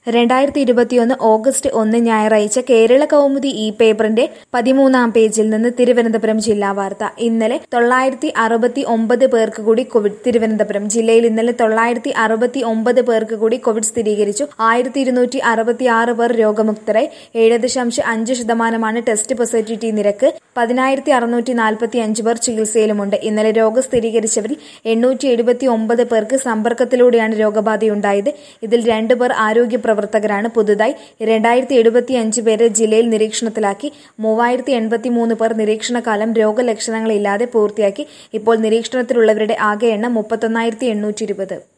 2021 August 1 ഞായറാഴ്ച കേരള കൗമുദി ഈ പേപ്പറിന്റെ 13-ാം പേജിൽ നിന്ന് തിരുവനന്തപുരം ജില്ലാ വാർത്ത. ഇന്നലെ 969 പേർക്ക് കൂടി കോവിഡ്. തിരുവനന്തപുരം ജില്ലയിൽ ഇന്നലെ 969 പേർക്ക് കൂടി കോവിഡ് സ്ഥിരീകരിച്ചു. 1266 പേർ രോഗമുക്തരായി. 7.5% ടെസ്റ്റ് പോസിറ്റിവിറ്റി നിരക്ക്. 10,645 പേർ ചികിത്സയിലുമുണ്ട്. ഇന്നലെ രോഗം സ്ഥിരീകരിച്ചവരിൽ 879 പേർക്ക് സമ്പർക്കത്തിലൂടെയാണ് രോഗബാധയുണ്ടായത്. ഇതിൽ 2 പേർ ആരോഗ്യ പ്രവർത്തകരാണ്. പുതുതായി 2075 പേരെ ജില്ലയിൽ നിരീക്ഷണത്തിലാക്കി. 3083 പേർ നിരീക്ഷണകാലം രോഗലക്ഷണങ്ങളില്ലാതെ പൂർത്തിയാക്കി. ഇപ്പോൾ നിരീക്ഷണത്തിലുള്ളവരുടെ ആകെ എണ്ണം 31,820.